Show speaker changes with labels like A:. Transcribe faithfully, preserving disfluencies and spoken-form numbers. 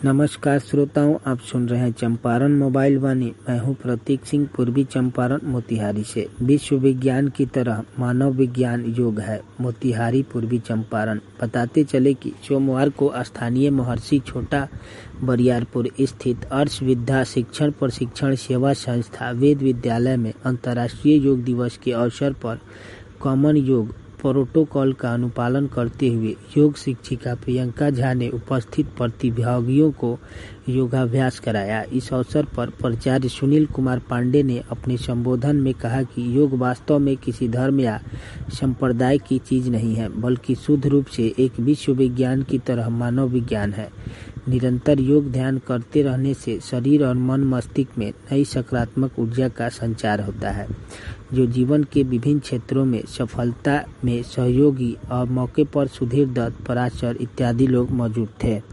A: नमस्कार श्रोताओं, आप सुन रहे हैं चंपारण मोबाइल वाणी। मैं हूं प्रतीक सिंह, पूर्वी चंपारण मोतिहारी से। विश्व विज्ञान की तरह मानव विज्ञान योग है। मोतिहारी पूर्वी चंपारण। बताते चले कि सोमवार को स्थानीय महर्षि छोटा बरियारपुर स्थित अर्ष विद्या शिक्षण प्रशिक्षण सेवा संस्था वेद विद्यालय में अंतर्राष्ट्रीय योग दिवस के अवसर पर कॉमन योग प्रोटोकॉल का अनुपालन करते हुए योग शिक्षिका प्रियंका झा ने उपस्थित प्रतिभागियों को योगाभ्यास कराया। इस अवसर पर प्राचार्य सुनील कुमार पांडे ने अपने संबोधन में कहा कि योग वास्तव में किसी धर्म या संप्रदाय की चीज नहीं है, बल्कि शुद्ध रूप से एक विश्व विज्ञान की तरह मानव विज्ञान है। निरंतर योग ध्यान करते रहने से शरीर और मन मस्तिष्क में नई सकारात्मक ऊर्जा का संचार होता है, जो जीवन के विभिन्न क्षेत्रों में सफलता में सहयोगी। और मौके पर सुधीर दत्त, पराशर इत्यादि लोग मौजूद थे।